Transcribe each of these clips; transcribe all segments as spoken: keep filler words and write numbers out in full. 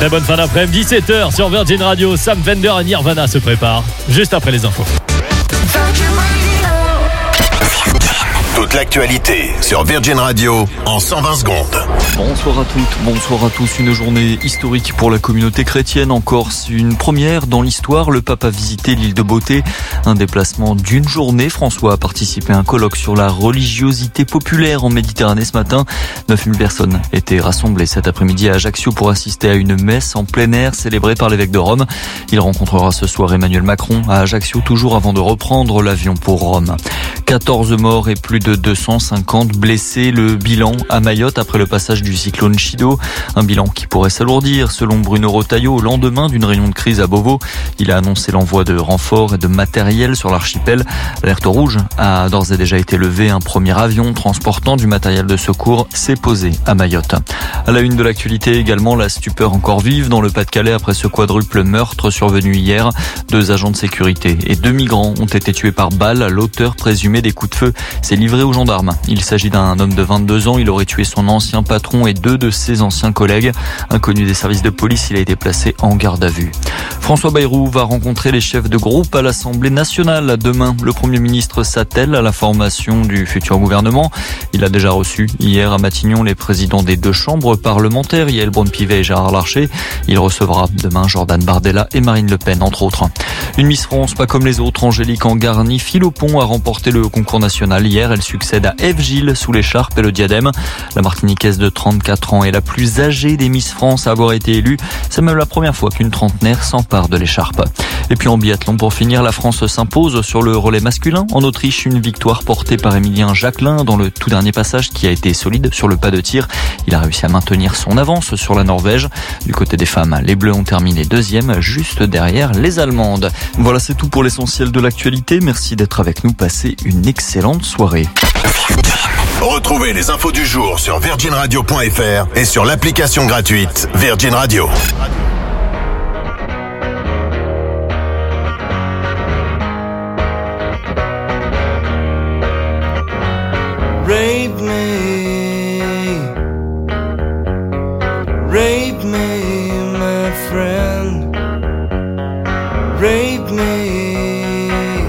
Très bonne fin d'après-midi, dix-sept heures sur Virgin Radio. Sam Fender et Nirvana se préparent juste après les infos. Toute l'actualité sur Virgin Radio en cent vingt secondes. Bonsoir à toutes, bonsoir à tous. Une journée historique pour la communauté chrétienne en Corse. Une première dans l'histoire. Le pape a visité l'île de Beauté. Un déplacement d'une journée. François a participé à un colloque sur la religiosité populaire en Méditerranée ce matin. neuf mille personnes étaient rassemblées cet après-midi à Ajaccio pour assister à une messe en plein air célébrée par l'évêque de Rome. Il rencontrera ce soir Emmanuel Macron à Ajaccio, toujours avant de reprendre l'avion pour Rome. quatorze morts et plus de deux cent cinquante blessés. Le bilan à Mayotte après le passage du cyclone Chido. Un bilan qui pourrait s'alourdir selon Bruno Retailleau au lendemain d'une réunion de crise à Beauvau. Il a annoncé l'envoi de renforts et de matériel sur l'archipel. L'alerte rouge a d'ores et déjà été levée. Un premier avion transportant du matériel de secours s'est posé à Mayotte. À la une de l'actualité également, la stupeur encore vive dans le Pas-de-Calais après ce quadruple meurtre survenu hier. Deux agents de sécurité et deux migrants ont été tués par balle. L'auteur présumé des coups de feu s'est livré aux gendarmes. Il s'agit d'un homme de vingt-deux ans. Il aurait tué son ancien patron et deux de ses anciens collègues. Inconnu des services de police, il a été placé en garde à vue. François Bayrou va rencontrer les chefs de groupe à l'Assemblée nationale. Demain, le Premier ministre s'attelle à la formation du futur gouvernement. Il a déjà reçu hier à Matignon les présidents des deux chambres parlementaires, Yael Braun-Pivet et Gérard Larcher. Il recevra demain Jordan Bardella et Marine Le Pen, entre autres. Une Miss France pas comme les autres, Angélique Angarny Philopon a remporté le concours national hier. Elle succède à Ève Gilles sous l'écharpe et le diadème. La Martiniquaise de trente-quatre ans est la plus âgée des Miss France à avoir été élue. C'est même la première fois qu'une trentenaire s'empare de l'écharpe. Et puis en biathlon, pour finir, la France s'impose sur le relais masculin. En Autriche, une victoire portée par Émilien Jacquelin dans le tout dernier passage qui a été solide sur le pas de tir. Il a réussi à maintenir son avance sur la Norvège. Du côté des femmes, les Bleus ont terminé deuxième, juste derrière les Allemandes. Voilà, c'est tout pour l'essentiel de l'actualité. Merci d'être avec nous. Passez une excellente soirée. Retrouvez les infos du jour sur virgin radio point f r et sur l'application gratuite Virgin Radio. Rape me, rape me, my friend, rape me,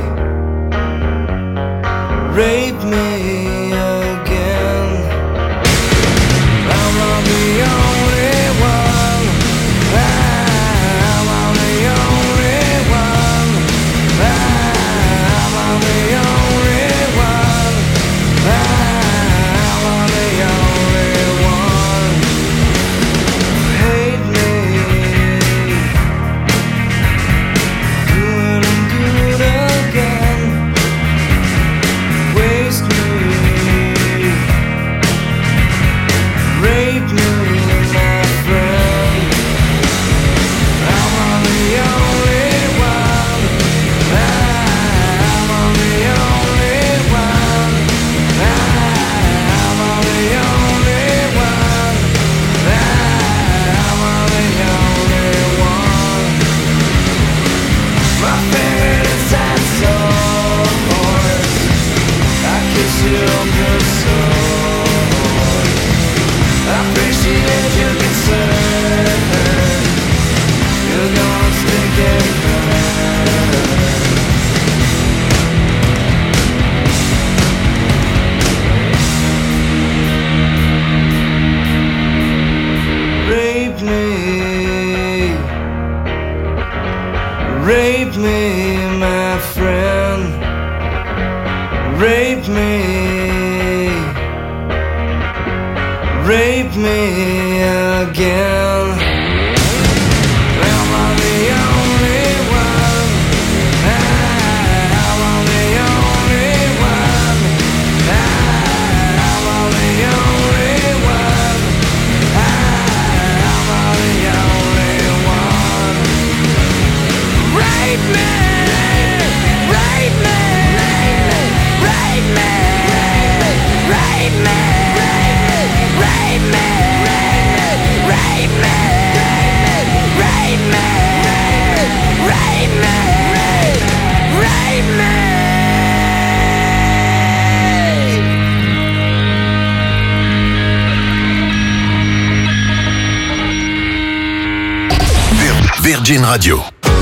rape me again. I'm not the only one, I'm not the only one, I'm not the only one, I'm the only one. Hate me, good and good again. Waste me, rape me, my friend. I'm the only one, I'm the only one, I'm the only one, I'm the only one. My favorite is that soul. I kiss you on the soul. I appreciate your concern. You're gonna stick it burn. Rape me, rape me, my friend. Rape me, rape me again. Am I the only one? Am I the only one? Am I the only one? Am I the only one? Rape me, rape me, rape me, rape me, rape me, rape me, rape me. Virgin Radio.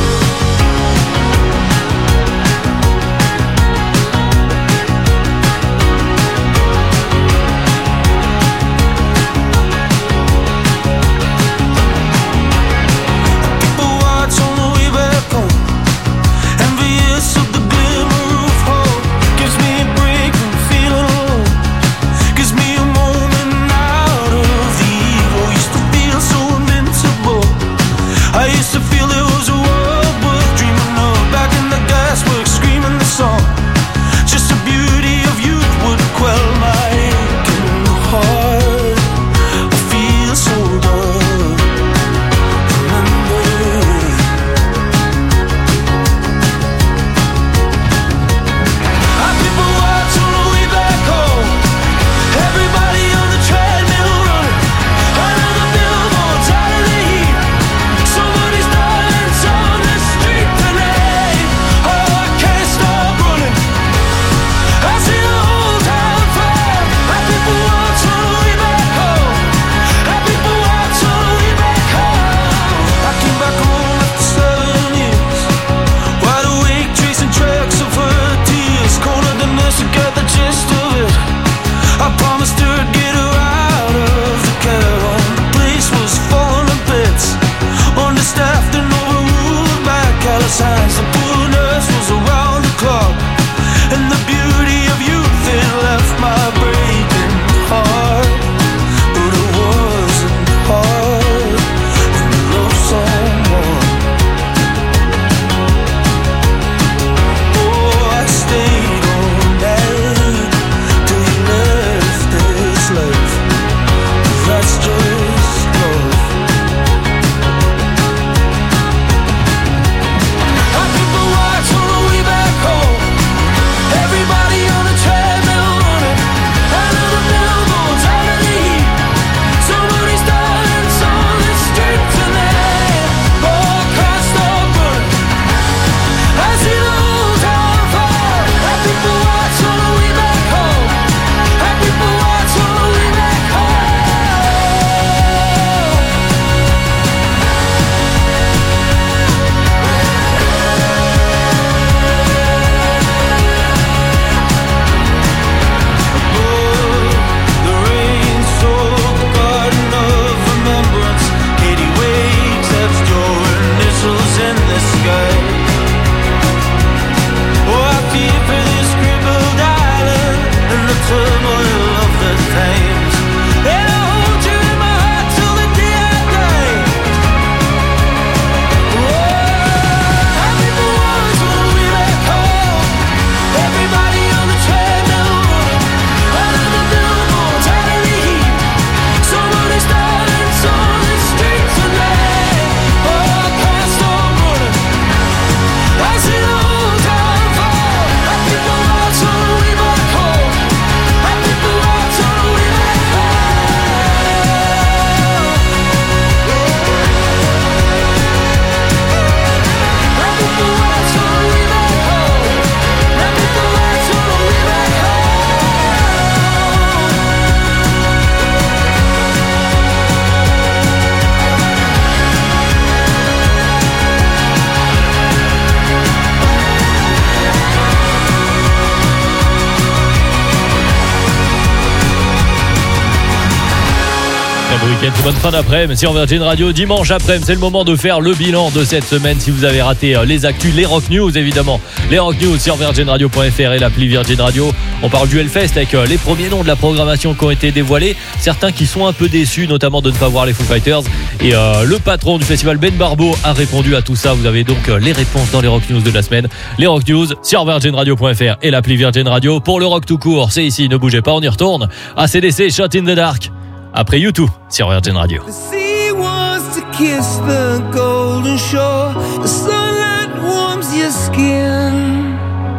Week-end, bonne fin d'après-midi sur Virgin Radio. Dimanche après-midi, c'est le moment de faire le bilan de cette semaine. Si vous avez raté les actus, les Rock News évidemment, les Rock News sur virgin radio point f r et l'appli Virgin Radio. On parle du Hellfest avec les premiers noms de la programmation qui ont été dévoilés. Certains qui sont un peu déçus, notamment de ne pas voir les Foo Fighters. Et euh, le patron du festival, Ben Barbeau, a répondu à tout ça. Vous avez donc les réponses dans les Rock News de la semaine. Les Rock News sur virgin radio point f r et l'appli Virgin Radio. Pour le rock tout court, c'est ici, ne bougez pas, on y retourne. A C D C, Shot in the Dark. Après U deux sur Virgin Radio. The sea wants to kiss the golden shore. The sunlight warms your skin.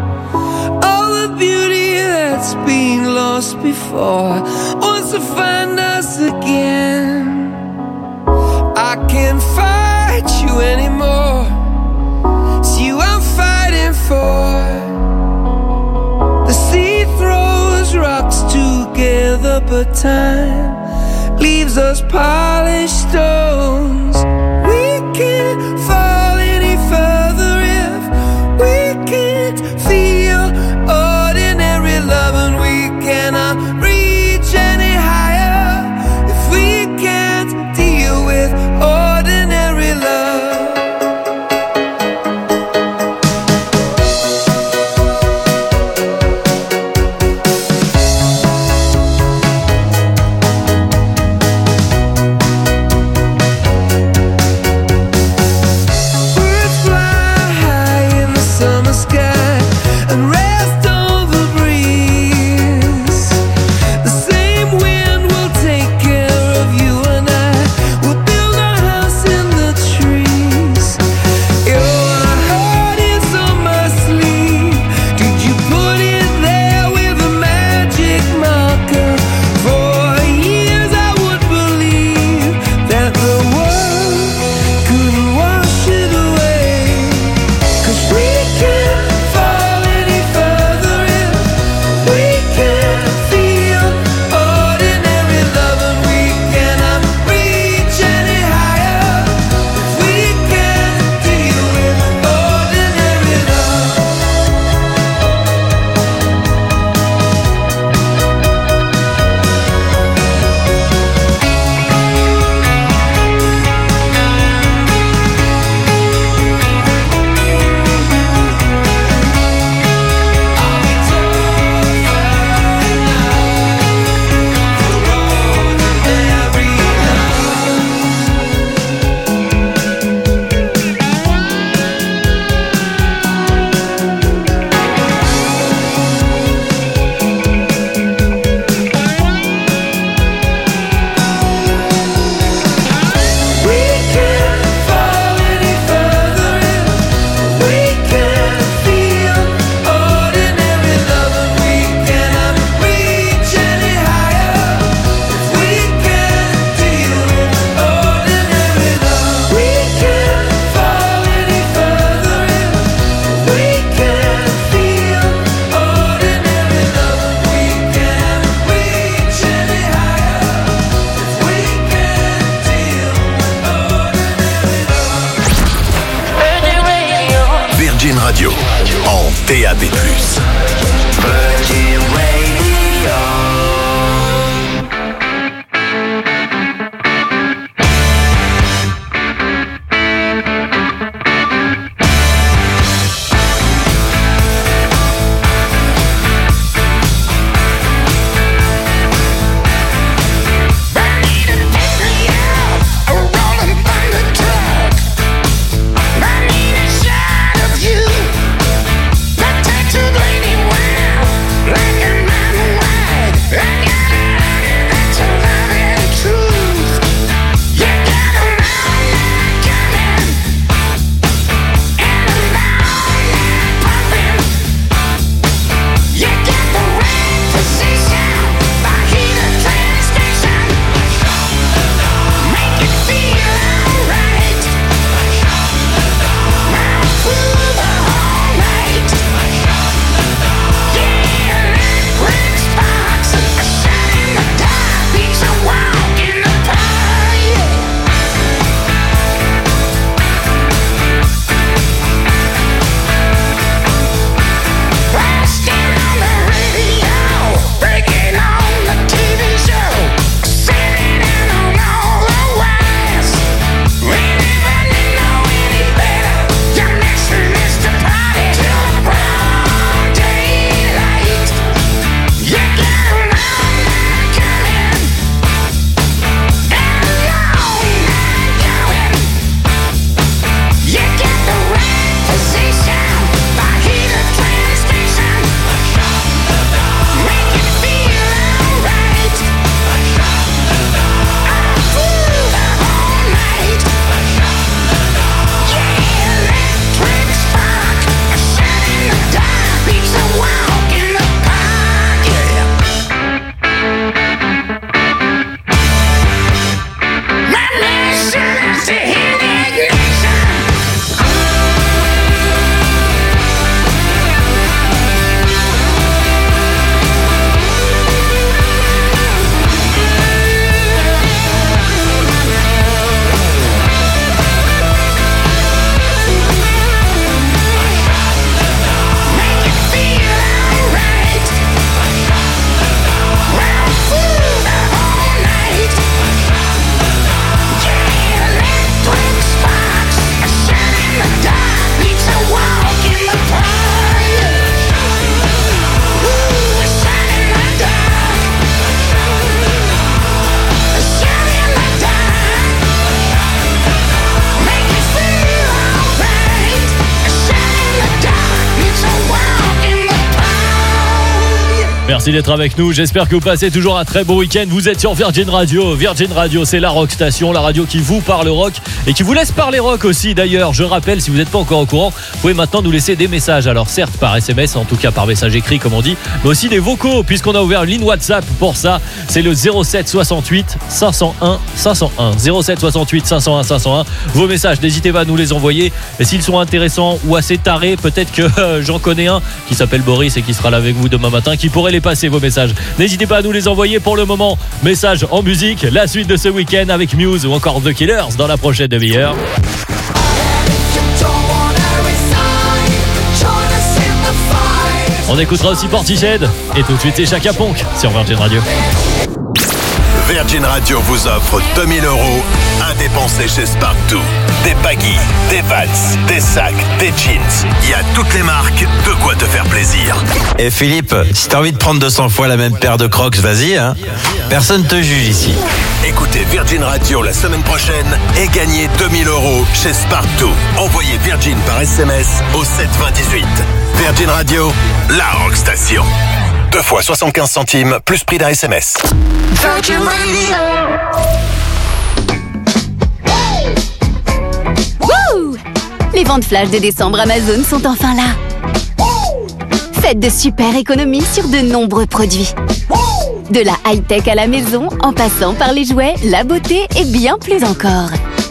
All the beauty that's been lost before wants to find us again. I can't fight you anymore. It's you I'm fighting for. The sea throws rocks together, but time leaves us polished stones. We can't fight en D A B plus. Virgin Radio. Merci d'être avec nous, j'espère que vous passez toujours un très beau week-end. Vous êtes sur Virgin Radio. Virgin Radio, c'est la rock station, la radio qui vous parle rock et qui vous laisse parler rock aussi. D'ailleurs, je rappelle, si vous n'êtes pas encore au courant, vous pouvez maintenant nous laisser des messages. Alors certes par S M S, en tout cas par message écrit comme on dit, mais aussi des vocaux puisqu'on a ouvert une ligne WhatsApp pour ça. C'est le zéro sept soixante-huit cinq cent un cinq cent un. zéro sept soixante-huit cinq cent un cinq cent un. Vos messages, n'hésitez pas à nous les envoyer. Et s'ils sont intéressants ou assez tarés, peut-être que euh, j'en connais un qui s'appelle Boris et qui sera là avec vous demain matin, qui pourrait les passer vos messages. N'hésitez pas à nous les envoyer. Pour le moment, message en musique, la suite de ce week-end avec Muse ou encore The Killers dans la prochaine demi-heure. On écoutera aussi Portishead et tout de suite c'est Chaka Ponk sur Virgin Radio. Virgin Radio vous offre deux mille euros à dépenser chez Sparktou. Des baggies, des vans, des sacs, des jeans. Il y a toutes les marques, de quoi te faire plaisir. Et Philippe, si t'as envie de prendre deux cents fois la même paire de Crocs, vas-y, hein. Personne te juge ici. Écoutez Virgin Radio la semaine prochaine et gagnez deux mille euros chez Sparktou. Envoyez Virgin par S M S au sept vingt dix-huit. Virgin Radio, la rock station. Deux fois soixante-quinze centimes plus prix d'un S M S. Virgin Radio. Wouh! Les ventes flash de décembre Amazon sont enfin là. Faites de super économies sur de nombreux produits. De la high-tech à la maison, en passant par les jouets, la beauté et bien plus encore.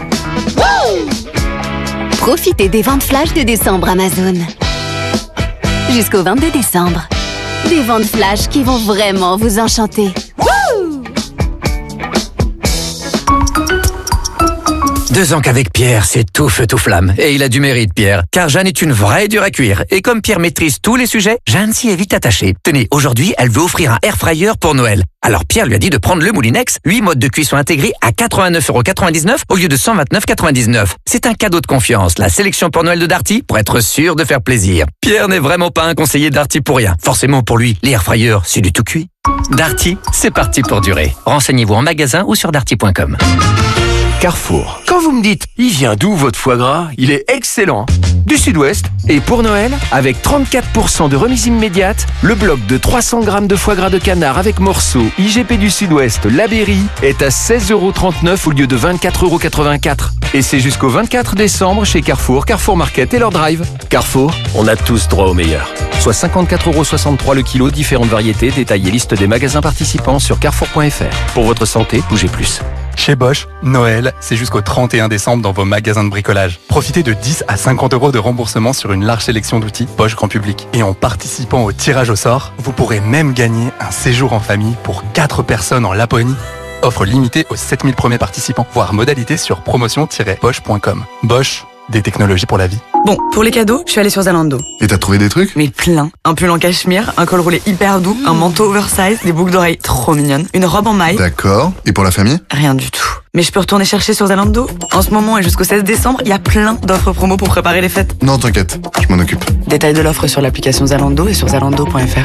Profitez des ventes flash de décembre Amazon. Jusqu'au vingt-deux décembre. Des ventes flash qui vont vraiment vous enchanter. De Deux ans qu'avec Pierre, c'est tout feu tout flamme. Et il a du mérite, Pierre. Car Jeanne est une vraie dure à cuire. Et comme Pierre maîtrise tous les sujets, Jeanne s'y est vite attachée. Tenez, aujourd'hui, elle veut offrir un air fryer pour Noël. Alors Pierre lui a dit de prendre le Moulinex, huit modes de cuisson intégrés à quatre-vingt-neuf euros quatre-vingt-dix-neuf au lieu de cent vingt-neuf euros quatre-vingt-dix-neuf. C'est un cadeau de confiance, la sélection pour Noël de Darty, pour être sûr de faire plaisir. Pierre n'est vraiment pas un conseiller Darty pour rien. Forcément pour lui, les air fryers, c'est du tout cuit. Darty, c'est parti pour durer. Renseignez-vous en magasin ou sur darty point com. Carrefour. Quand vous me dites « Il vient d'où votre foie gras ?» Il est excellent. Du Sud-Ouest. Et pour Noël, avec trente-quatre pour cent de remise immédiate, le bloc de trois cents grammes de foie gras de canard avec morceaux I G P du Sud-Ouest, La Berry, est à seize euros trente-neuf au lieu de vingt-quatre euros quatre-vingt-quatre. Et c'est jusqu'au vingt-quatre décembre chez Carrefour, Carrefour Market et leur drive. Carrefour, on a tous droit au meilleur. Soit cinquante-quatre euros soixante-trois le kilo, différentes variétés, détails et liste des magasins participants sur carrefour point f r. Pour votre santé, bougez plus. Chez Bosch, Noël, c'est jusqu'au trente et un décembre dans vos magasins de bricolage. Profitez de dix à cinquante euros de remboursement sur une large sélection d'outils Bosch Grand Public. Et en participant au tirage au sort, vous pourrez même gagner un séjour en famille pour quatre personnes en Laponie. Offre limitée aux sept mille premiers participants. Voir modalité sur promotion tiret bosch point com. Bosch, des technologies pour la vie. Bon, pour les cadeaux, je suis allée sur Zalando. Et t'as trouvé des trucs? Mais plein. Un pull en cachemire, un col roulé hyper doux, mmh. un manteau oversize, des boucles d'oreilles trop mignonnes, une robe en maille. D'accord. Et pour la famille? Rien du tout. Mais je peux retourner chercher sur Zalando. En ce moment et jusqu'au seize décembre, il y a plein d'offres promo pour préparer les fêtes. Non, t'inquiète, je m'en occupe. Détails de l'offre sur l'application Zalando et sur zalando point f r.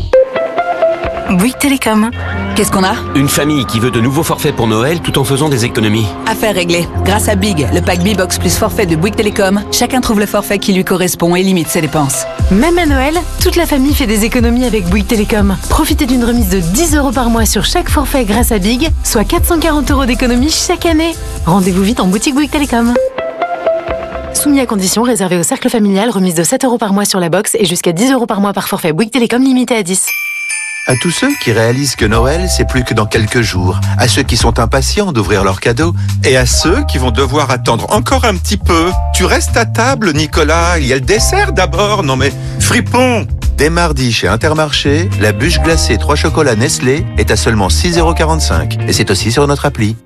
Bouygues Télécom. Qu'est-ce qu'on a? Une famille qui veut de nouveaux forfaits pour Noël tout en faisant des économies. Affaire réglée. Grâce à Big, le pack B-Box plus forfait de Bouygues Télécom, chacun trouve le forfait qui lui correspond et limite ses dépenses. Même à Noël, toute la famille fait des économies avec Bouygues Télécom. Profitez d'une remise de dix euros par mois sur chaque forfait grâce à Big, soit quatre cent quarante euros d'économies chaque année. Rendez-vous vite en boutique Bouygues Télécom. Soumis à conditions, réservé au cercle familial, remise de sept euros par mois sur la box et jusqu'à dix euros par mois par forfait Bouygues Télécom limité à dix. À tous ceux qui réalisent que Noël, c'est plus que dans quelques jours, à ceux qui sont impatients d'ouvrir leurs cadeaux, et à ceux qui vont devoir attendre encore un petit peu. Tu restes à table, Nicolas, il y a le dessert d'abord, non mais fripon! Dès mardi chez Intermarché, la bûche glacée trois chocolats Nestlé est à seulement six euros quarante-cinq, et c'est aussi sur notre appli.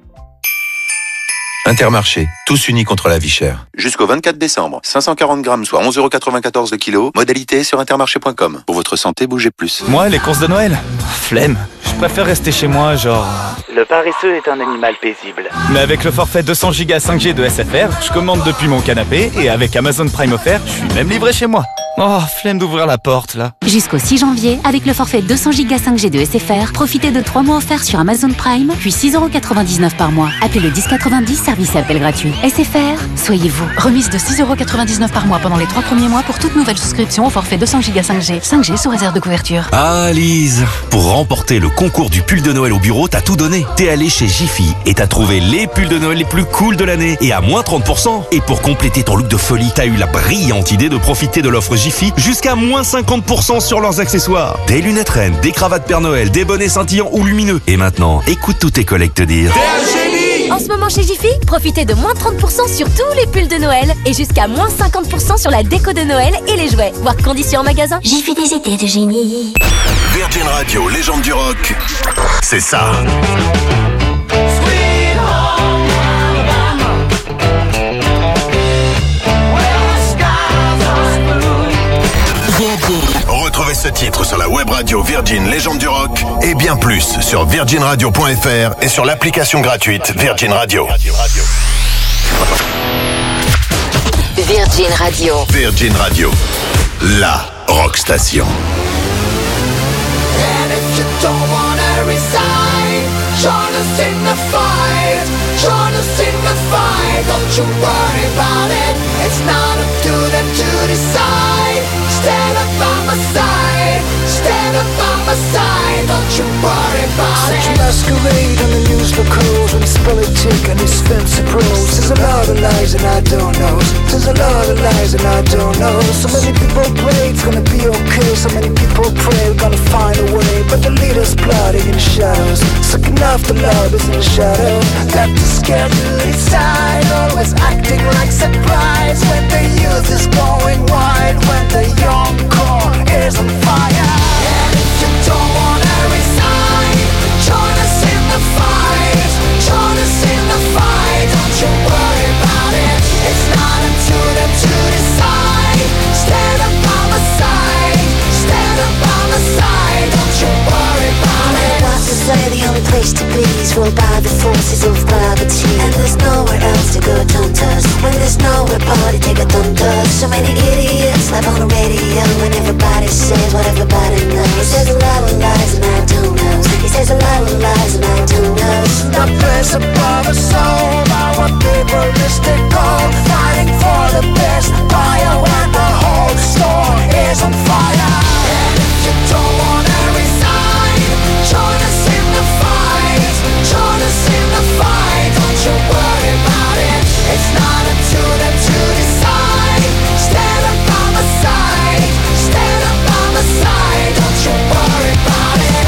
Intermarché, tous unis contre la vie chère. Jusqu'au vingt-quatre décembre, cinq cent quarante grammes, soit onze euros quatre-vingt-quatorze le kilo. Modalité sur intermarché point com. Pour votre santé, bougez plus. Moi, les courses de Noël, flemme. Je préfère rester chez moi, genre... Le paresseux est un animal paisible. Mais avec le forfait deux cents gigas cinq G de S F R, je commande depuis mon canapé et avec Amazon Prime offert, je suis même livré chez moi. Oh, flemme d'ouvrir la porte, là. Jusqu'au six janvier, avec le forfait deux cents gigas cinq G de S F R, profitez de trois mois offerts sur Amazon Prime, puis six euros quatre-vingt-dix-neuf par mois. Appelez le dix quatre-vingt-dix, service et appel gratuit. S F R, soyez vous. Remise de six euros quatre-vingt-dix-neuf par mois pendant les trois premiers mois pour toute nouvelle souscription au forfait deux cents gigas cinq G. cinq G sous réserve de couverture. Ah, Lise, pour remporter le concours du pull de Noël au bureau, t'as tout donné. T'es allé chez Jiffy et t'as trouvé les pulls de Noël les plus cool de l'année et à moins trente pour cent. Et pour compléter ton look de folie, t'as eu la brillante idée de profiter de l'offre Jiffy jusqu'à moins cinquante pour cent sur leurs accessoires. Des lunettes reines, des cravates Père Noël, des bonnets scintillants ou lumineux. Et maintenant, écoute tous tes collègues te dire... T'es un génie! En ce moment chez Jiffy, profitez de moins trente pour cent sur tous les pulls de Noël et jusqu'à moins cinquante pour cent sur la déco de Noël et les jouets. Voir conditions en magasin. Jiffy, des idées de génie. Virgin Radio, légende du rock, c'est ça. Retrouvez ce titre sur la web radio Virgin Légende du Rock et bien plus sur virgin radio point f r et sur l'application gratuite Virgin Radio. Virgin Radio. Virgin Radio, la rock station. And if you don't wanna resign, join us in the fight. Join us in the fight. Don't you worry about it. It's not up to them to decide. Stand up by my side. Stand up by my side. Don't you worry about Such it. Such a masquerade on the news locals when it's politic and it's fancy pros. There's a lot of lies and I don't know. There's a lot of lies and I don't know. So many people pray it's gonna be okay. So many people pray we're gonna find a way. But the leader's plotting in the shadows, sucking off the lovers in the shadow. Got the schedule inside, always acting like surprise when the youth is going wide, when the young core is on fire. And if you don't wanna resign, join us in the fight. Join us in the fight. Don't you worry about it. the forces of gravity. And there's nowhere else to go, don't us. When there's nowhere party, take a don't us. So many idiots live on the radio, and everybody says what everybody knows. He says a lot of lies and I don't know. He says a lot of lies and I don't know. The place above us all, our people mystical, fighting for the best buyer when the whole store is on fire. And if you don't wanna resign, join us in the fight. Join us in the fight. Don't you worry about it. It's not up to them to decide. Stand up by my side. Stand up by my side. Don't you worry about it.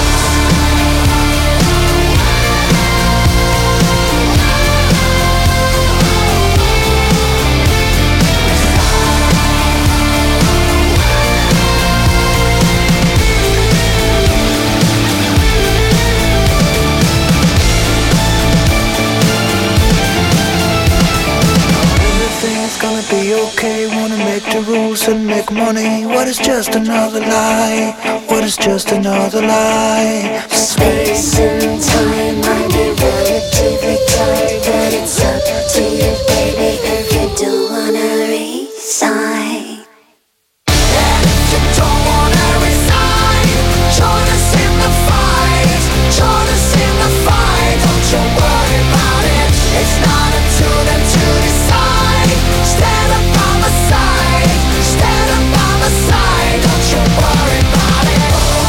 Gonna be okay, wanna make the rules and make money. What is just another lie? What is just another lie? Space and time, mind your relatively tight. But it's up to you, baby, if you don't wanna resign. And if you don't wanna resign, join us in the fight. Join us in the fight. Don't you worry about it. It's not up to them to decide. Stand up by my side. Stand up by my side. Don't you worry about it.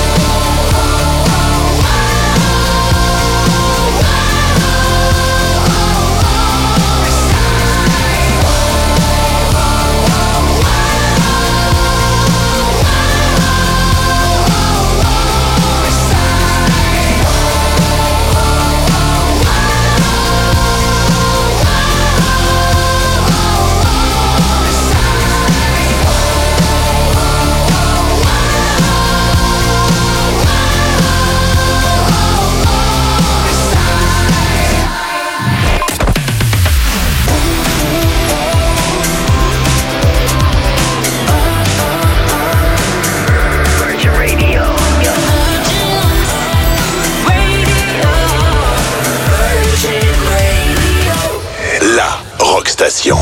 Station.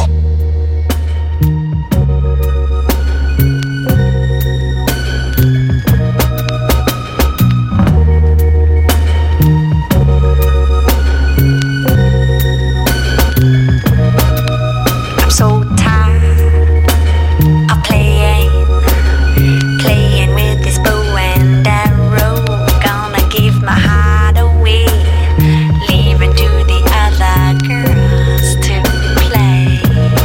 I'm so tired of playing, playing with this bow and arrow. Gonna give my heart away, leaving to the other girls to play.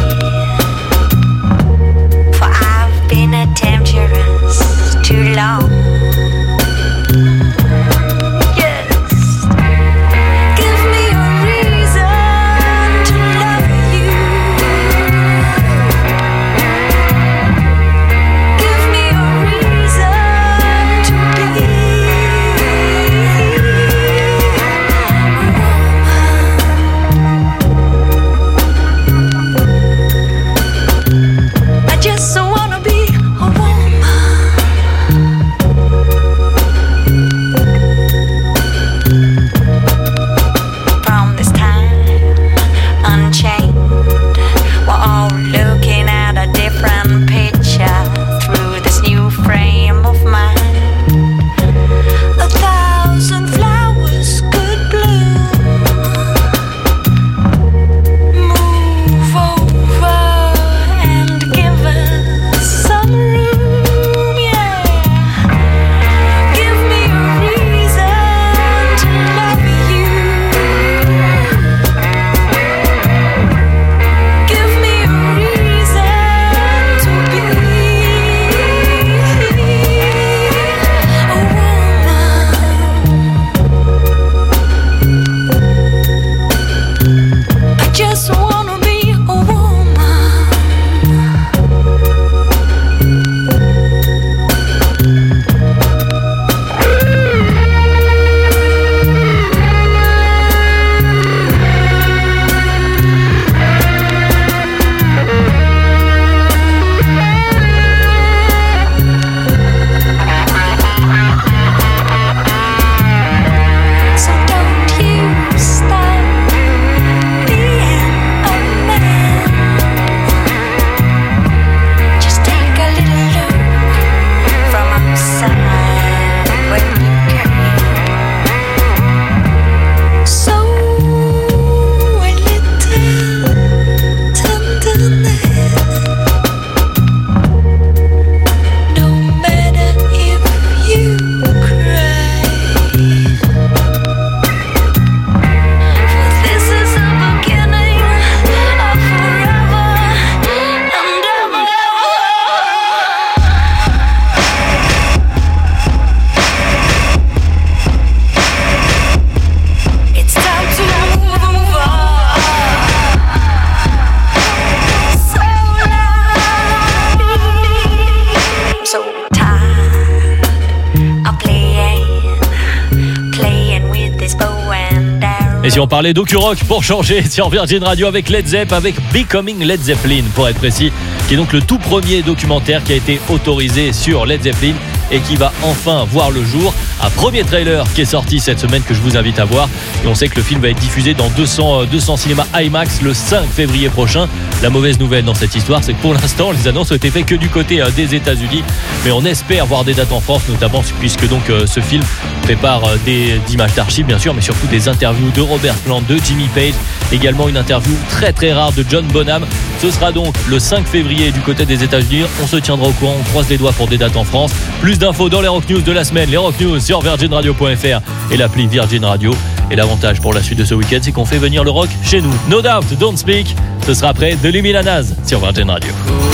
si on parlait d'Okurock pour changer sur Virgin Radio avec Led Zepp, avec Becoming Led Zeppelin pour être précis, qui est donc le tout premier documentaire qui a été autorisé sur Led Zeppelin et qui va enfin voir le jour. Un premier trailer qui est sorti cette semaine que je vous invite à voir, et on sait que le film va être diffusé dans deux cents, deux cents cinémas IMAX le cinq février prochain. La mauvaise nouvelle dans cette histoire, c'est que pour l'instant les annonces ont été faites que du côté des États-Unis, mais on espère voir des dates en France, notamment puisque donc ce film prépare des images d'archives bien sûr, mais surtout des interviews de Robert Plant, de Jimmy Page, également une interview très très rare de John Bonham. Ce sera donc le cinq février du côté des États-Unis. On se tiendra au courant, on croise les doigts pour des dates en France. Plus d'infos dans les Rock News de la semaine, les Rock News sur virgin radio point f r et l'appli Virgin Radio. Et l'avantage pour la suite de ce week-end, c'est qu'on fait venir le rock chez nous. No Doubt, Don't Speak. Ce sera après de Lumilanaz sur Virgin Radio.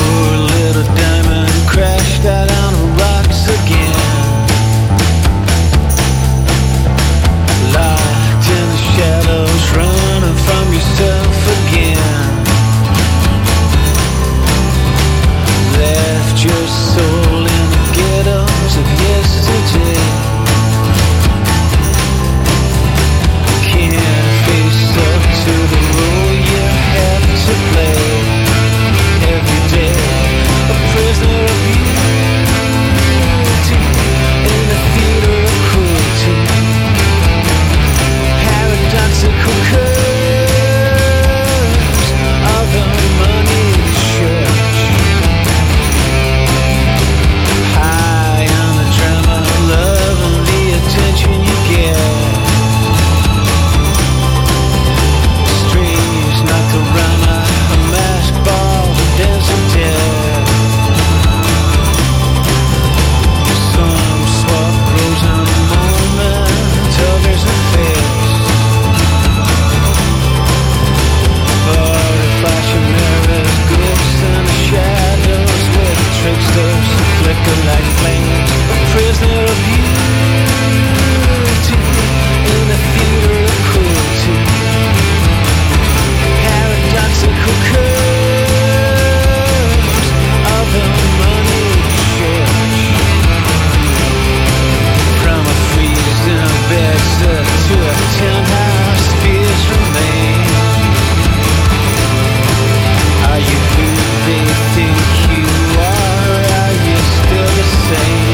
Your soul in the ghettos of yesterday. Can't face up to the role you have to play. Every day, a prisoner of beauty in the theater of cruelty. Paradoxical curves of the moneyed church. Like flames, a prisoner of beauty in the theater of cruelty. Paradoxical curves of the moneyed church. From a freezing bed to a townhouse, fears remain. Are you who they think you are? Still the same.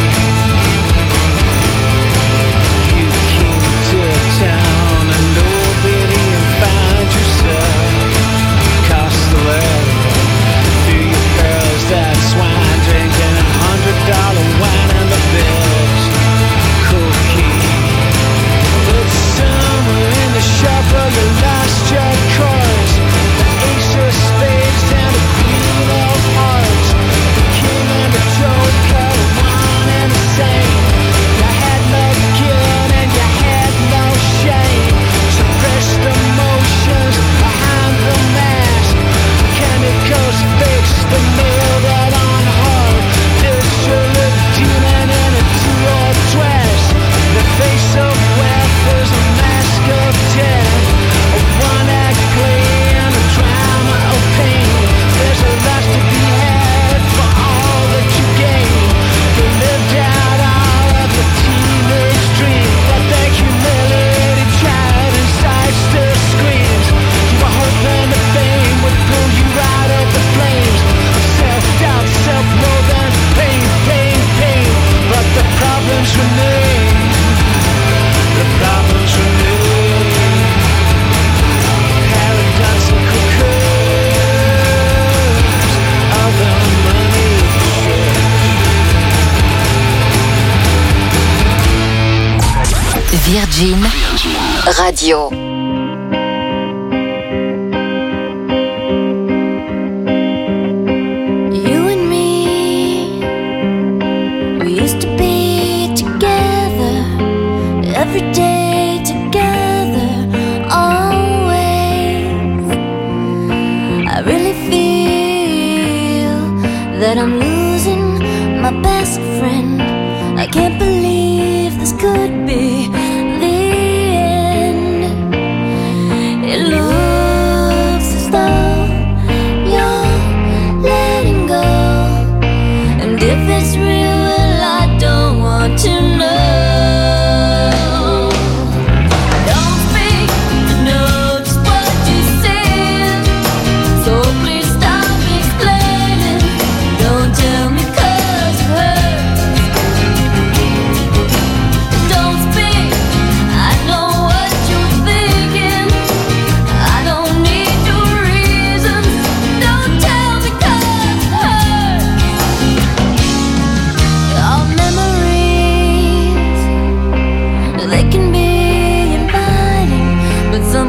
You came to town and nobody and find yourself. Cost the leather through your pearls, that swine drinking hundred dollar wine and the best cocaine. But somewhere in the shop of the last jet cars, the ace of spades and the queen of hearts, the king and the joker, one and the same. You had no guilt and you had no shame. Suppressed emotions behind the mask. Chemicals fixed the nail that on hard. Digital demon in a two-old dress. The face of wealth is a mask of death. A one-act play and a drama of pain. There's a lot to be had for all that you gain. You lived out all of the teenage dream, but the humiliated child inside still screams. You were hoping the fame would pull you out of the flames. Self-doubt, self-loathing, pain, pain, pain. But the problems remain. The problems remain. Paradoxical curves of the moneyed church. Virgin Radio. You and me, we used to be together, every day together, always. I really feel that I'm losing my best friend. I can't believe this could be the end. It looks as though you're letting go, and if it's real, well, I don't want to know. Don't speak, no.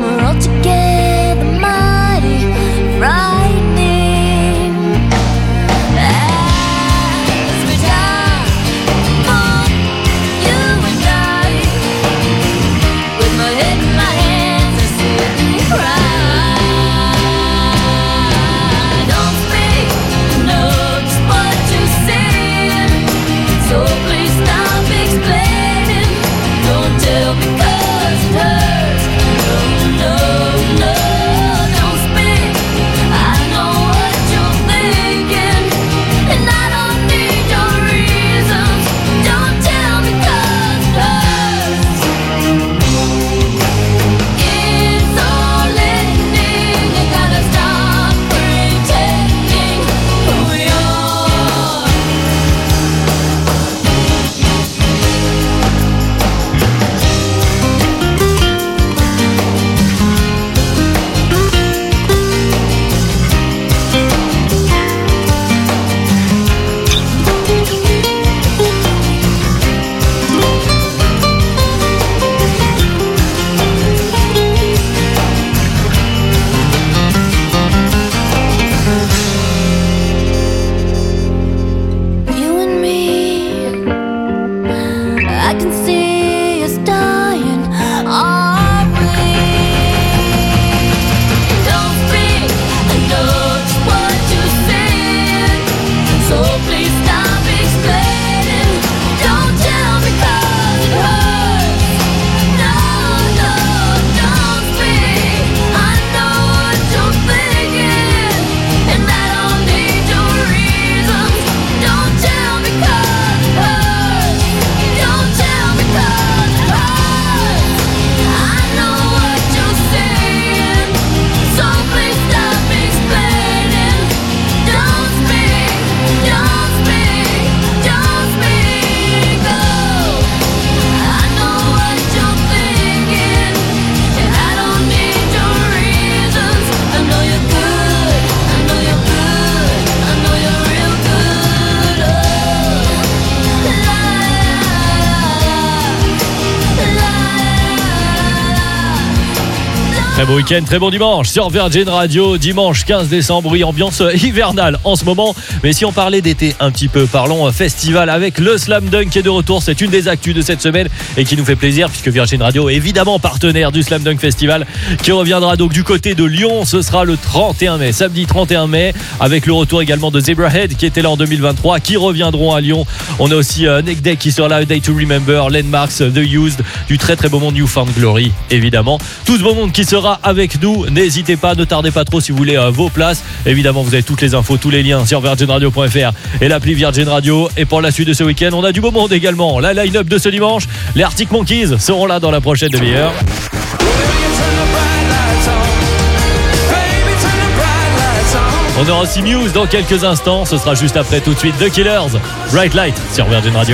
we're all together mighty frightening. As we die, on you and I, with my head in my hands, I sit and cry. Don't speak, know just what you're saying, so please stop explaining. Don't tell me 'cause it hurts. No, no, no, don't speak. I know what you're thinking, and I don't need your reasons. Don't tell me 'cause it hurts. It's all ending. You gotta stop pretending who you are. You and me, I can see us dying, are we? Don't speak, I know just what you're saying, so please stop explaining. Don't tell me 'cause it hurts. No, no, don't speak. I know what you're thinking, and I don't need your reasons. Don't tell me 'cause it hurts. Don't tell me 'cause it hurts. I know what you're saying, so please stop explaining. Don't speak, don't speak, don't speak. Oh, I know what you're thinking, and I don't need your reasons. I know you're good, I know you're good, I know you're real good. Oh, Très beau week-end, très bon dimanche sur Virgin Radio, dimanche quinze décembre, oui, ambiance hivernale en ce moment. Mais si on parlait d'été un petit peu, parlons festival avec le Slam Dunk qui est de retour. C'est une des actus de cette semaine et qui nous fait plaisir puisque Virgin Radio est évidemment partenaire du Slam Dunk Festival qui reviendra donc du côté de Lyon. Ce sera le trente et un mai, samedi trente et un mai, avec le retour également de Zebrahead qui était là en deux mille vingt-trois, qui reviendront à Lyon. On a aussi euh, Neck Deck qui sera là, A Day to Remember, Landmarks, The Used, du très très beau monde New Found Glory évidemment. Tout ce beau monde qui sera avec nous. N'hésitez pas, ne tardez pas trop si vous voulez euh, vos places. Évidemment, vous avez toutes les infos, tous les liens sur virgin radio point f r et l'appli Virgin Radio. Et pour la suite de ce week-end, on a du beau monde également. La line-up de ce dimanche, les Arctic Monkeys seront là dans la prochaine demi-heure. On aura aussi Muse dans quelques instants. Ce sera juste après, tout de suite, The Killers, Bright Light sur Virgin Radio.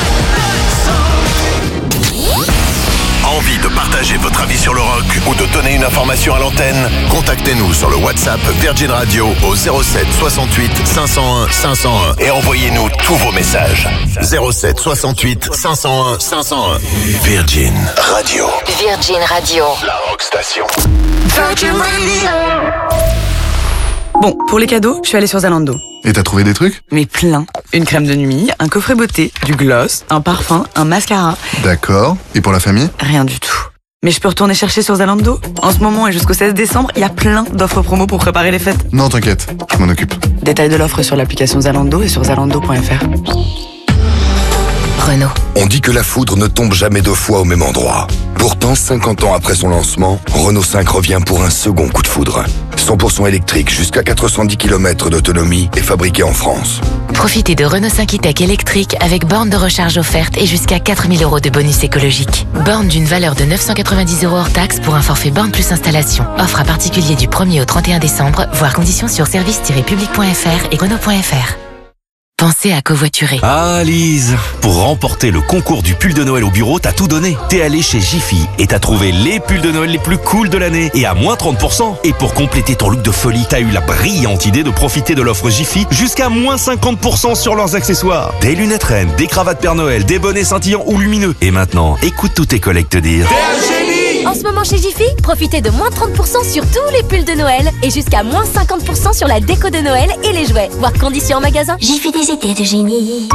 Envie de partager votre avis sur le rock ou de donner une information à l'antenne? Contactez-nous sur le WhatsApp Virgin Radio au zéro sept soixante-huit cinq cent un cinq cent un et envoyez-nous tous vos messages. zéro sept soixante-huit cinq cent un cinq cent un. Virgin Radio. Virgin Radio. La rock station. Virgin Radio. Bon, pour les cadeaux, je suis allée sur Zalando. Et t'as trouvé des trucs? Mais plein. Une crème de nuit, un coffret beauté, du gloss, un parfum, un mascara. D'accord. Et pour la famille? Rien du tout. Mais je peux retourner chercher sur Zalando. En ce moment et jusqu'au seize décembre, il y a plein d'offres promo pour préparer les fêtes. Non, t'inquiète, je m'en occupe. Détail de l'offre sur l'application Zalando et sur zalando point f r. Renault. On dit que la foudre ne tombe jamais deux fois au même endroit. Pourtant, cinquante ans après son lancement, Renault cinq revient pour un second coup de foudre. cent pour cent électrique, jusqu'à quatre cent dix kilomètres d'autonomie et fabriqué en France. Profitez de Renault cinq e-Tech électrique avec borne de recharge offerte et jusqu'à quatre mille euros de bonus écologique. Borne d'une valeur de neuf cent quatre-vingt-dix euros hors taxe pour un forfait borne plus installation. Offre à particulier du premier au trente et un décembre, voire conditions sur service tiret public point f r et renault point f r. Pensez à covoiturer. Ah Lise, pour remporter le concours du pull de Noël au bureau, t'as tout donné. T'es allé chez Jiffy et t'as trouvé les pulls de Noël les plus cool de l'année et à moins trente pour cent. Et pour compléter ton look de folie, t'as eu la brillante idée de profiter de l'offre Jiffy jusqu'à moins cinquante pour cent sur leurs accessoires. Des lunettes reines, des cravates Père Noël, des bonnets scintillants ou lumineux. Et maintenant, écoute tous tes collègues te dire... T'es un génie! En ce moment chez Jiffy, profitez de moins trente pour cent sur tous les pulls de Noël et jusqu'à moins cinquante pour cent sur la déco de Noël et les jouets. Voir conditions en magasin. Jiffy des étés de génie.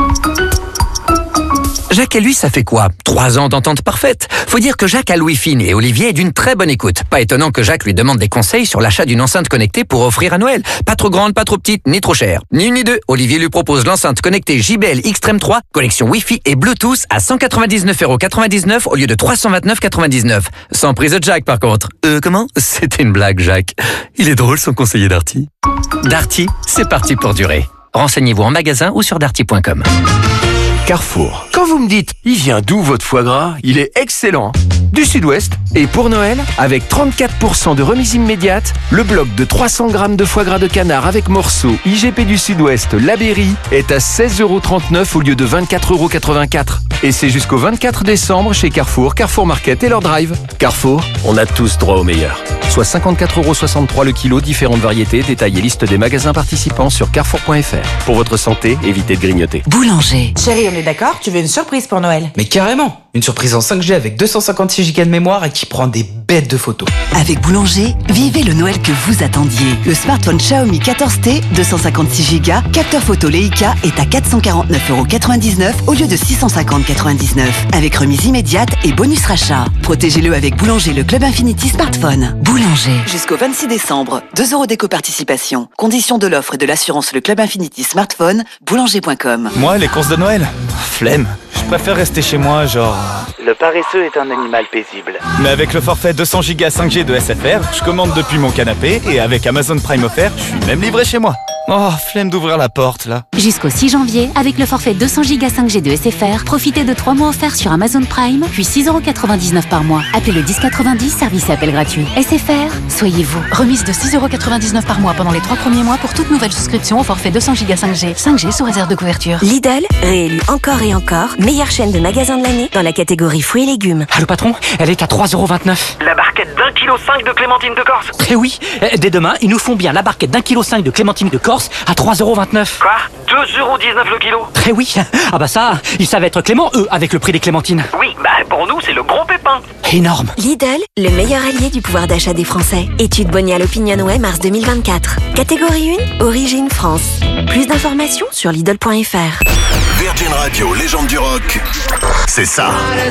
Jacques et lui, ça fait quoi? Trois ans d'entente parfaite. Faut dire que Jacques a Louis Fine et Olivier est d'une très bonne écoute. Pas étonnant que Jacques lui demande des conseils sur l'achat d'une enceinte connectée pour offrir à Noël. Pas trop grande, pas trop petite, ni trop chère. Ni une ni deux. Olivier lui propose l'enceinte connectée J B L Extreme trois, connexion Wi-Fi et Bluetooth à cent quatre-vingt-dix-neuf euros quatre-vingt-dix-neuf au lieu de trois cent vingt-neuf euros quatre-vingt-dix-neuf. Sans prise de Jack par contre. Euh, comment? C'était une blague, Jacques. Il est drôle son conseiller Darty. Darty, c'est parti pour durer. Renseignez-vous en magasin ou sur darty point com. Carrefour. Quand vous me dites « Il vient d'où votre foie gras ?» Il est excellent. Du Sud-Ouest. Et pour Noël, avec trente-quatre pour cent de remise immédiate, le bloc de trois cents grammes de foie gras de canard avec morceaux I G P du Sud-Ouest, La Berry, est à seize euros trente-neuf au lieu de vingt-quatre euros quatre-vingt-quatre. Et c'est jusqu'au vingt-quatre décembre chez Carrefour, Carrefour Market et leur drive. Carrefour, on a tous droit au meilleur. Soit cinquante-quatre euros soixante-trois le kilo, différentes variétés, détails et liste des magasins participants sur carrefour point f r. Pour votre santé, évitez de grignoter. Boulanger. Chérie, on est d'accord? Tu veux une surprise pour Noël? Mais carrément! Une surprise en cinq G avec deux cent cinquante-six gigas de mémoire et qui prend des bêtes de photos. Avec Boulanger, vivez le Noël que vous attendiez. Le smartphone Xiaomi quatorze T, deux cent cinquante-six gigas, capteur photo Leica est à quatre cent quarante-neuf euros quatre-vingt-dix-neuf au lieu de six cent cinquante euros quatre-vingt-dix-neuf. Avec remise immédiate et bonus rachat. Protégez-le avec Boulanger, le Club Infinity Smartphone. Boulanger. Jusqu'au vingt-six décembre, deux euros d'éco-participation. Conditions de l'offre et de l'assurance le Club Infinity Smartphone, boulanger point com. Moi, les courses de Noël, flemme. Je préfère rester chez moi, genre... Le paresseux est un animal paisible. Mais avec le forfait deux cents gigas cinq G de S F R, je commande depuis mon canapé et avec Amazon Prime offert, je suis même livré chez moi. Oh, flemme d'ouvrir la porte, là. Jusqu'au six janvier, avec le forfait deux cents gigas cinq G de S F R, profitez de trois mois offerts sur Amazon Prime, puis six euros quatre-vingt-dix-neuf par mois. Appelez le dix quatre-vingt-dix, service et appel gratuit. S F R, soyez vous. Remise de six euros quatre-vingt-dix-neuf par mois pendant les trois premiers mois pour toute nouvelle souscription au forfait deux cents gigas cinq G. cinq G sous réserve de couverture. Lidl, réélu encore et encore, meilleure chaîne de magasins de l'année dans la catégorie fruits et légumes. Allô patron, elle est à trois euros vingt-neuf. La barquette d'un kilo cinq de clémentine de Corse. Eh oui, dès demain, ils nous font bien la barquette d'un kilo cinq de clémentine de Corse à trois euros vingt-neuf. Quoi? deux euros dix-neuf le kilo? Eh oui, ah bah ça, ils savent être cléments, eux, avec le prix des clémentines. Oui, bah pour nous, c'est le gros pépin. Énorme. Lidl, le meilleur allié du pouvoir d'achat des Français. Étude Bonial OpinionWay mars deux mille vingt-quatre. Catégorie un, origine France. Plus d'informations sur Lidl point f r. Virgin Radio, légende du rock, c'est ça.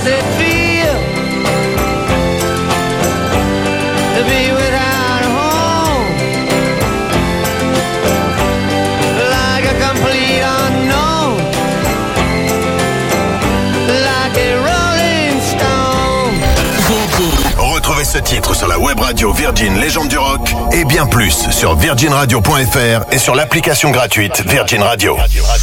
Retrouvez ce titre sur la web radio Virgin Légende du Rock et bien plus sur virgin radio point f r et sur l'application gratuite Virgin Radio.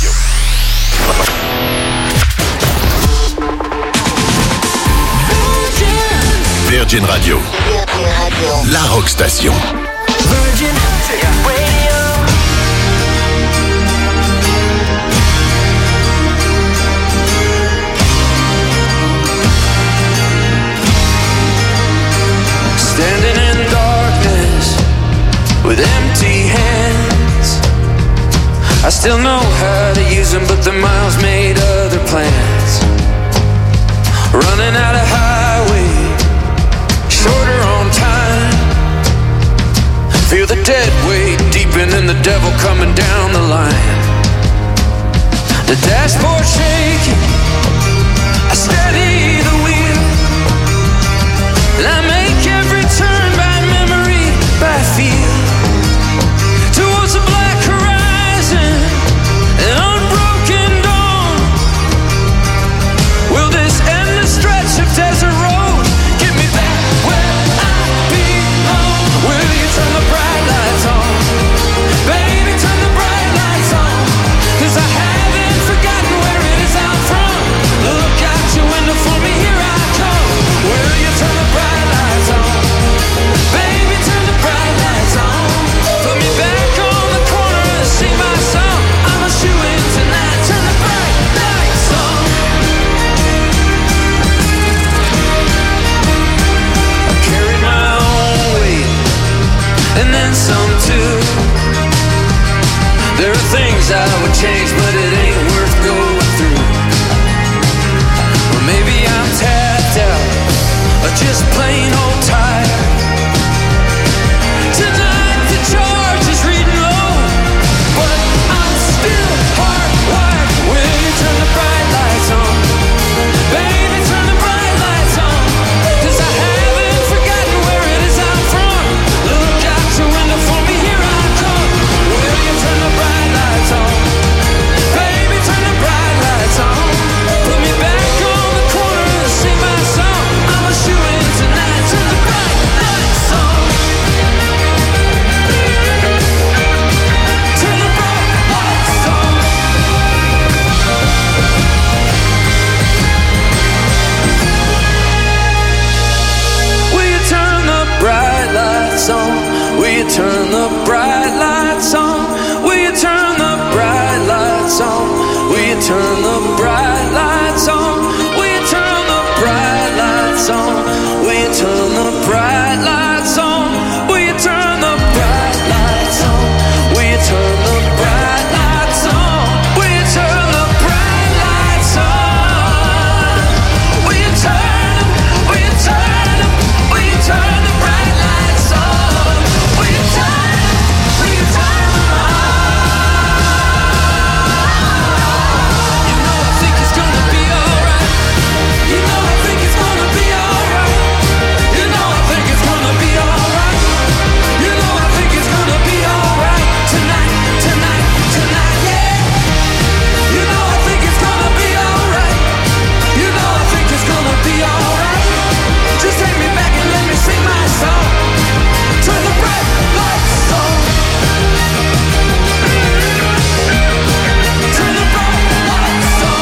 Virgin Radio, la rock station. Virgin Radio. Standing in darkness with empty hands, I still know how to use them, but the miles made other plans. Running out of highway, shorter on time. Feel the dead weight deepen and the devil coming down the line. The dashboard shaking, I steady the wheel, and I make every turn by memory, by feel, towards a black horizon, an unbroken dawn. Will this endless stretch of desert road get me back where I belong? Will you turn the bright lights on? Baby, turn the bright lights on, 'cause I haven't forgotten where it is I'm from. Look out your window for me, here I come. Will you turn the bright lights on? Baby, turn the bright lights on. Put me back on the corner and sing my song. I'm a shoe-in tonight. Turn the bright lights on. I carry my own weight and then some too. There are things I would change, but it ain't worth going through. Or maybe I'm tapped out, or just plain old turn the bright lights on? Will you turn the bright lights on? Will you turn the bright lights on? Will you turn the bright lights on? Will you turn the bright lights on? Will you turn the bright lights on? Will you turn the bright lights on? Will you turn the bright lights on? Will you turn them? Will you turn them? Will you turn the bright lights on? Will you turn them? Will you turn them on? You know I think it's gonna be alright. You know I think it's gonna be alright. You know I think it's gonna be alright. You know I think it's gonna be alright tonight, tonight, tonight, yeah. You know I think it's gonna be alright. You know I think it's gonna be alright. Just take me back and let me sing my song. Turn the bright lights on. Turn the bright lights on.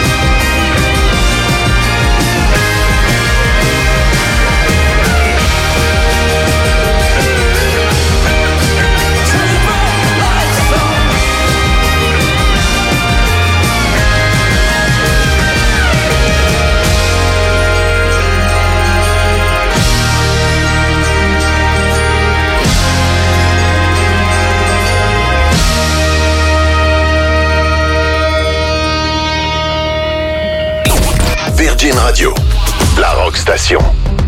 Turn the bright lights on. Virgin Radio, la rock station.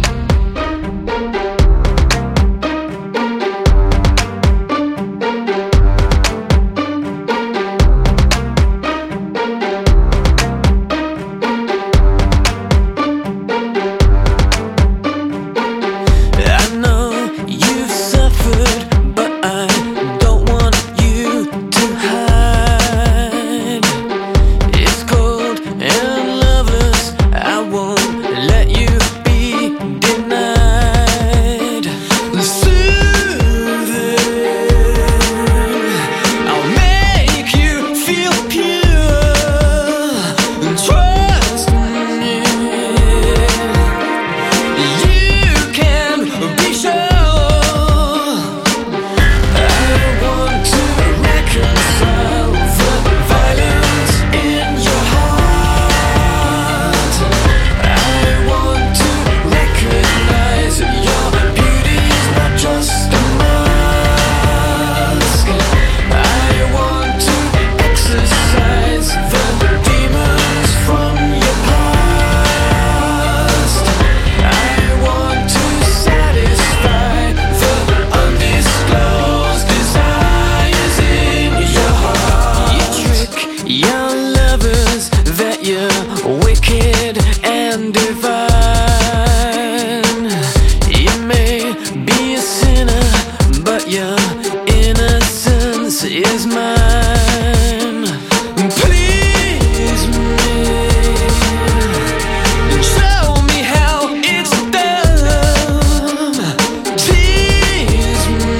I know you've suffered, but I don't want you to hide. It's cold and loveless. I won't let you be denied. Soothing, I'll make you feel pure. Trust me. You can be sure. I want to reconcile the violence in your heart. I want to recognize your beauty's not just a mask. I want to exorcise the demons from your past. I want to satisfy the undisclosed desires in your heart. You trick your lovers that you're wicked and divine. You may be a sinner, but your innocence is mine. Please me, show me how it's done. Tease me.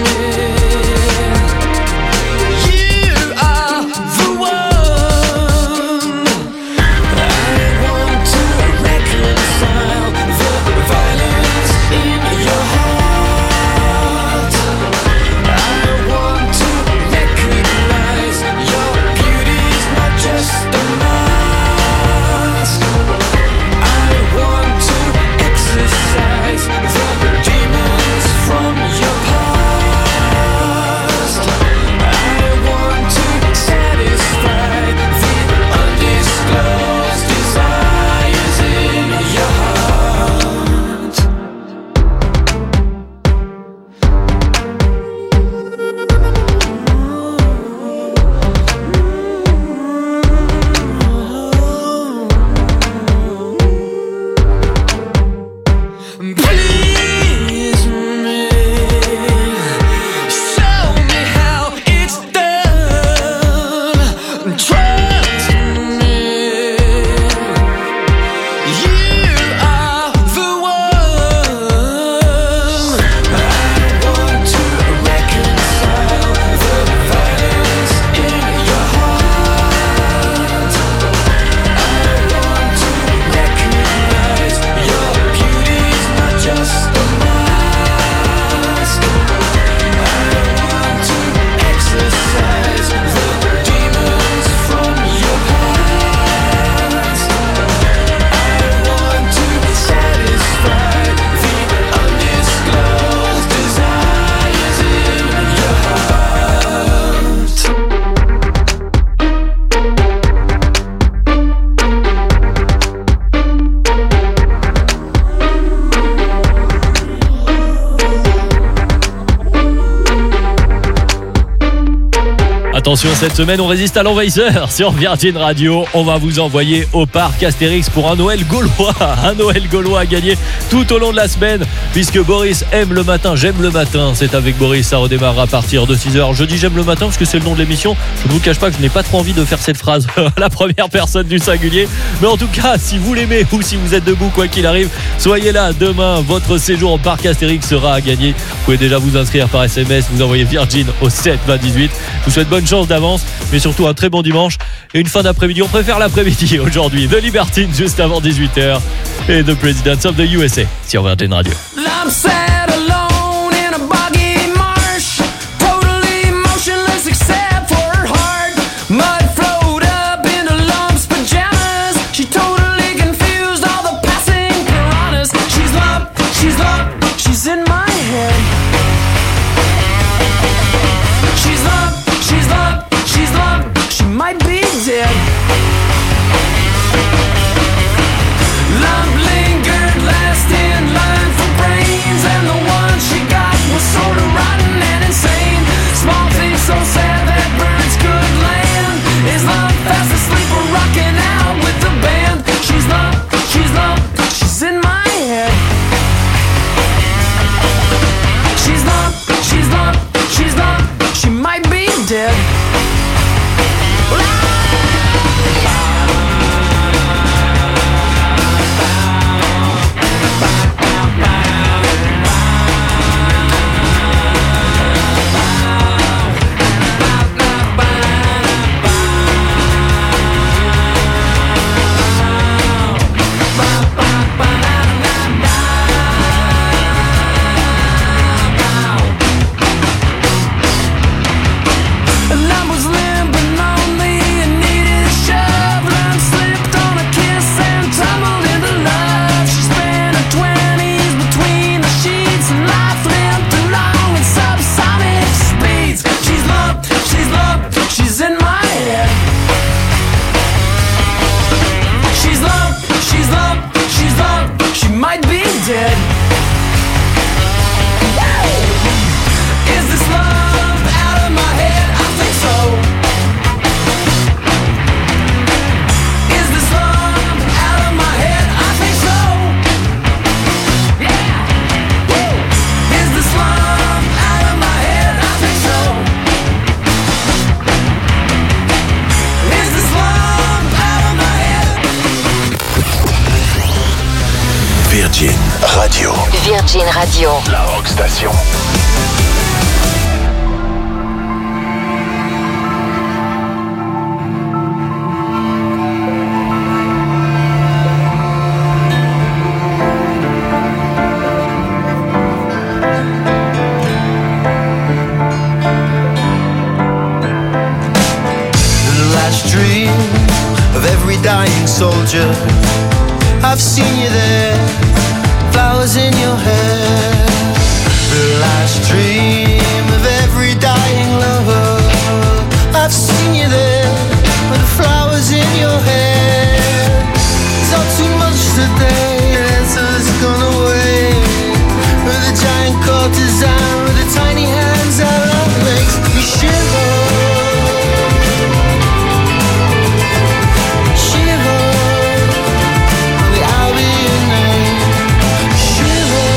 You are the one. I want to reconcile the violence in your heart. I want to recognize Attention, cette semaine, on résiste à l'envahisseur sur Virgin Radio. On va vous envoyer au parc Astérix pour un Noël gaulois. Un Noël gaulois à gagner tout au long de la semaine, puisque Boris aime le matin, j'aime le matin. C'est avec Boris, ça redémarre à partir de six heures. Je dis j'aime le matin parce que c'est le nom de l'émission. Je ne vous cache pas que je n'ai pas trop envie de faire cette phrase à la première personne du singulier. Mais en tout cas, si vous l'aimez ou si vous êtes debout, quoi qu'il arrive, soyez là. Demain, votre séjour au parc Astérix sera à gagner. Vous pouvez déjà vous inscrire par S M S. Vous envoyez Virgin au sept vingt dix-huit. Je vous souhaite bonne chance d'avance, mais surtout un très bon dimanche et une fin d'après-midi. On préfère l'après-midi aujourd'hui. The Libertines juste avant dix-huit heures et The Presidents of the U S A sur Virgin Radio. Virgin Radio. Virgin Radio. La Rock Station. The last dream of every dying soldier. I've seen you there, flowers in your hair. The last dream of every dying lover. I've seen you there, with the flowers in your hair. It's all too much today, the answer's gone away. With a giant courtesan, with the tiny hands that love makes me shiver. Shiver.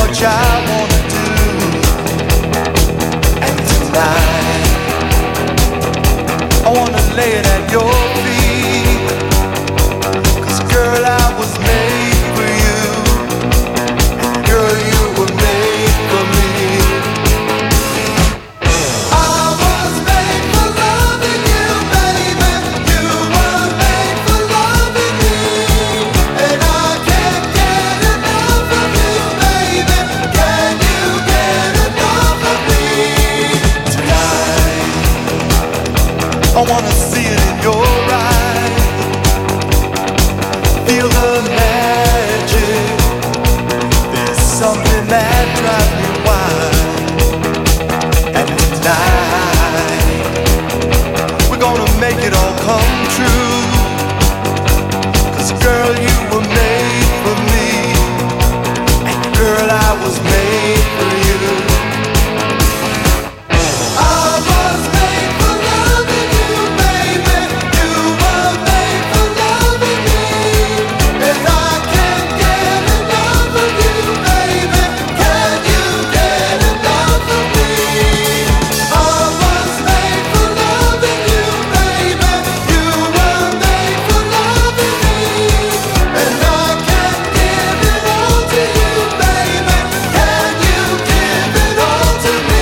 much I wanna do. And tonight I wanna lay it at your feet. 'Cause girl, I was made for you. And girl, you were made for me. I was made for loving you, baby. You were made for loving me. And I can't get enough of you, baby. Can you get enough of me? Tonight I wanna see it in your eyes. Feel the magic. There's something that drives me wild. And tonight we're gonna make it all come true. 'Cause girl, you were made for me. And girl, I was made for you. I was made for loving you, baby. You were made for loving me. And I can't get enough of you, baby. Can you get enough of me? I was made for loving you, baby. You were made for loving me. And I can't give it all to you, baby. Can you give it all to me?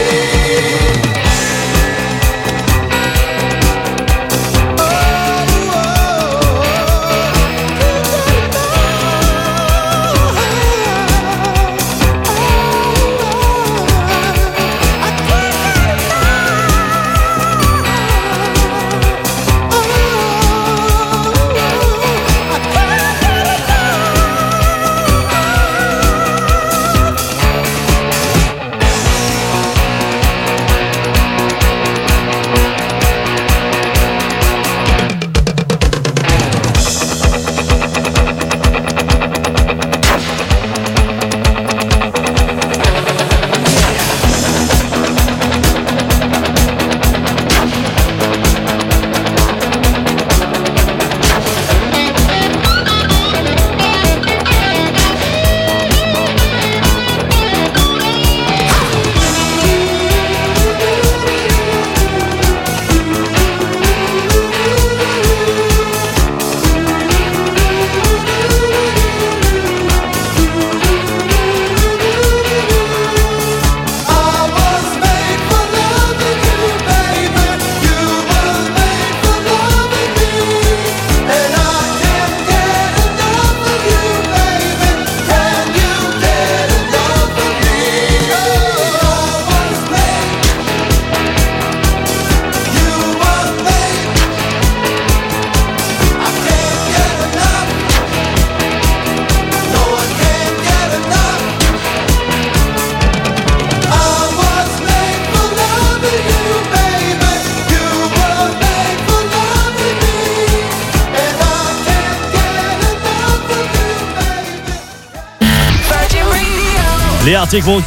Les Arctic Monkeys